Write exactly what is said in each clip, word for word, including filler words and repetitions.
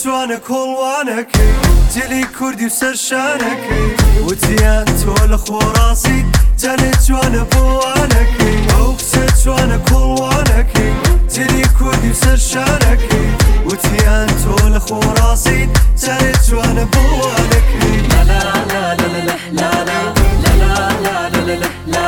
جوانە کۆڵوانەکەی جلی کوردی و سەرشانەکەی وتیان تۆ لە خۆڕاستی جالێ جوانە بۆوانەکەی ئەو کچە جوانە کۆڵوانەکەی جلی کوردی و سەرشانەکەی وتیان تۆ لە خۆڕاستی جالێ جوانە بۆوانەکەی لا لا لا لا لا لا لا لا لا لا لا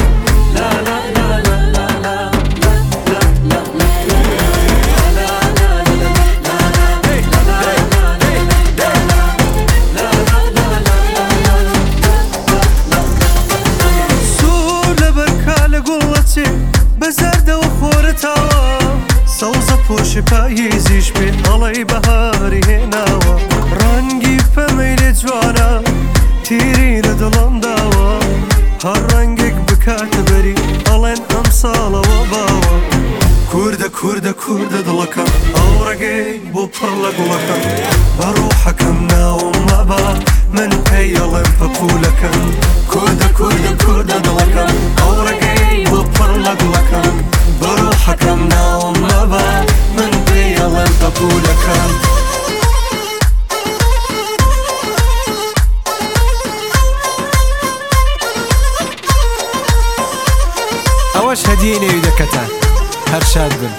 بەزەردەوە خۆرەتاوە سەوزە پۆشی پاییزیش پێ ئەڵەی بەهاری هێناوە ڕەنگی پەمەی لێ جوانە تیری لە دڵم داوە هەر ڕەنگێک بکاتە بەری ئەڵێن ئەم ساڵەوە باوە کووردە کووردە کووردە دڵەکەم ئەو ڕێگەی بۆ پڕ لە گوڵەکەم بە ڕوحەکەم ناوم مەبا من پێی ئەڵێم پەپوولەکەم کووردە کووردە کووردە دڵەکەم ئەو ڕێگەی بۆ پڕ لە گوڵەکەم بە ڕوحەکەم ناوم مەبا من پێی ئەڵێم پەپوولەکەم ئەوەش هەدیەی نێویدەکەتان هەر شاد بن.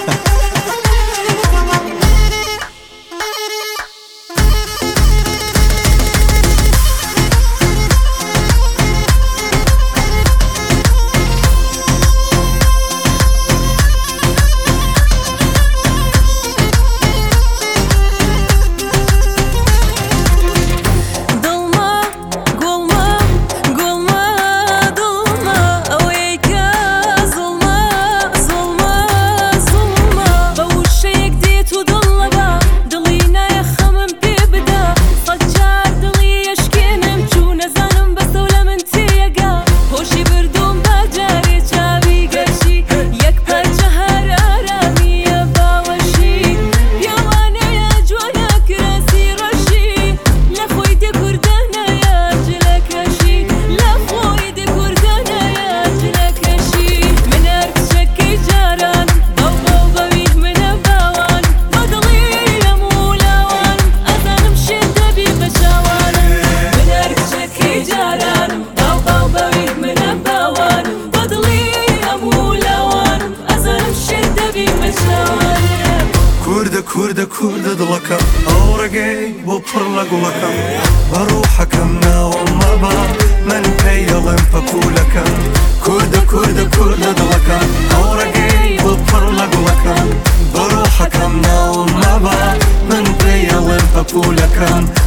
کووردە کووردە کووردە دڵەکەم ئەو ڕێگەی بۆ پڕ لە گوڵەکەم بە ڕوحەکەم ناوم مەبا من پێی ئەڵێم پەپوولەکەم کووردە کووردە کووردە دڵەکەم ئەو ڕێگەی بۆ پڕ لە گوڵەکەم بە ڕوحەکەم ناوم مەبا من پێی ئەڵێم پەپوولەکەم